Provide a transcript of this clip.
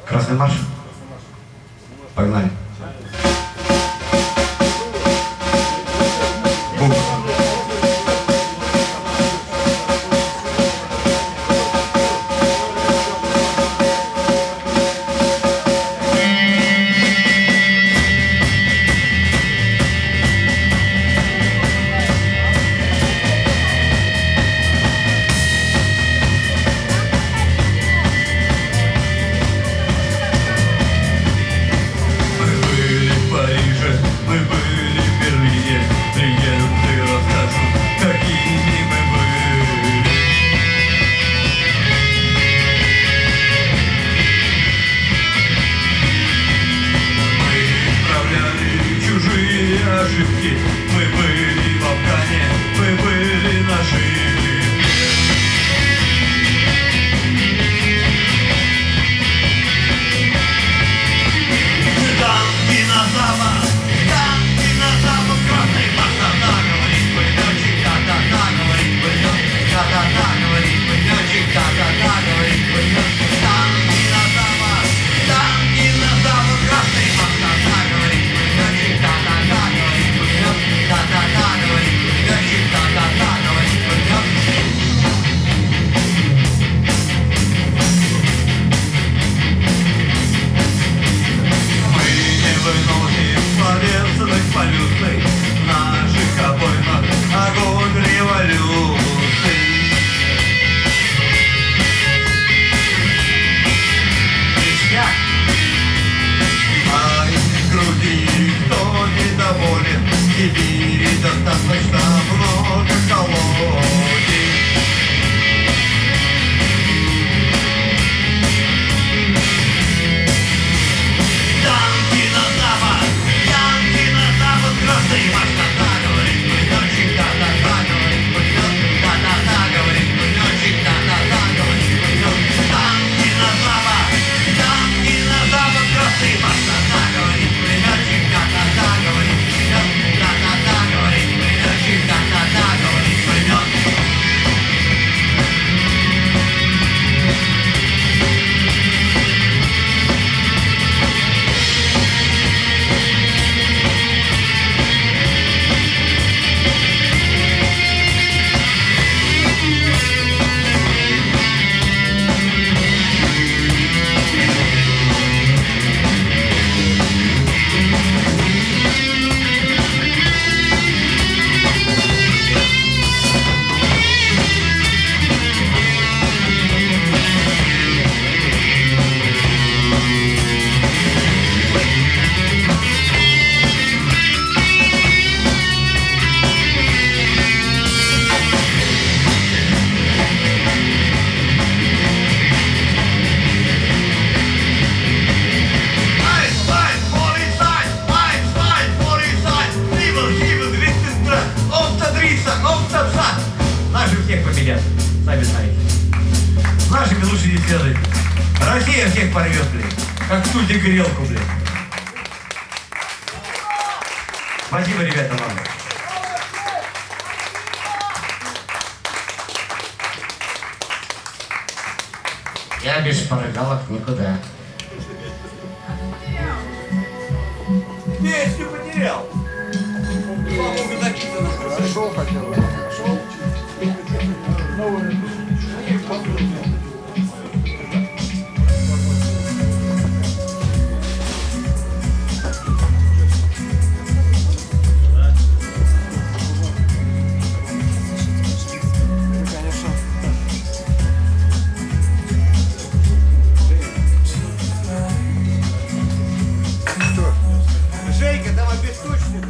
Красный марш? Погнали. Бум. Ошибки. Мы были в Афгане, мы были на Шиле. Танки на запад, красный паспорта, говорит пулеметчик, та-та-та, говорит пулемет, та-та-та, говорит пулеметчик, та-та-та, говорит пулемет. Танки на запад, красный паспорта, говорит пулеметчик, та-та-та, говорит пулемет, та-та-та, говорит пулеметчик, та-та-та, говорит пулемет. Выносим словесных полюсных наших обоймах огонь революции. Ништяк! Ай, груди, кто недоволен, в Сибири достаточно много колоний. Красный паспорта, говорит пулеметчик, та-та-та, говорит пулемет, та-та-та, говорит пулеметчик, та-та-та, говорит пулемет. Танки на запад, красный паспорта, говорит пулеметчик, та-та-та, говорит пулемет, та-та-та, говорит пулеметчик, та-та-та, говорит пулемет. Наши всех победят, сами знаете. С нашими лучше не следует. Россия всех порвет, блин. Как в стульте грелку, блин. Спасибо, ребята, вам. Я без шпаргалок никуда. Песню потерял. По-моему, написано. Нашел хотя бы. Нашел. Новую. Женька, там обесточный.